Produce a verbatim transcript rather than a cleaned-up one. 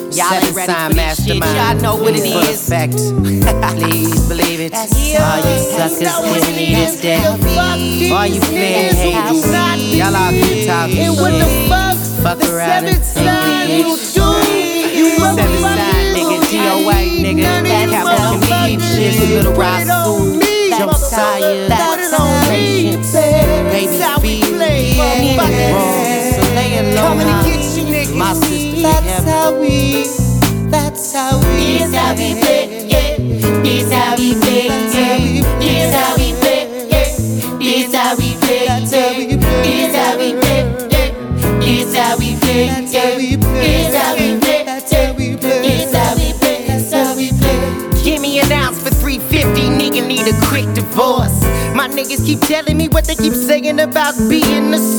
Y'all ain't ready for this shit. Y'all know what it is. Please believe it. All you suckers still need is that. All you playing haters, y'all all keep talking and what the fuck? Fuck the around and seven take sign it, you bitch. do. You Seven sign nigga, G O Y nigga. Capital Comedian shit, Little Rasul, Josiah, Patience, Baby Feel, Wrong, so lay alone. My sister, That's how we, that's how we, it's how we play, yeah. It's how we play, yeah. It's how we play, yeah. It's how we play, yeah. It's how we play, yeah. It's how we play, yeah. It's how we play, it's how we play, it's how we play, it's how we play. Give me an ounce for three fifty, nigga need a quick divorce. My niggas keep telling me what they keep saying about being a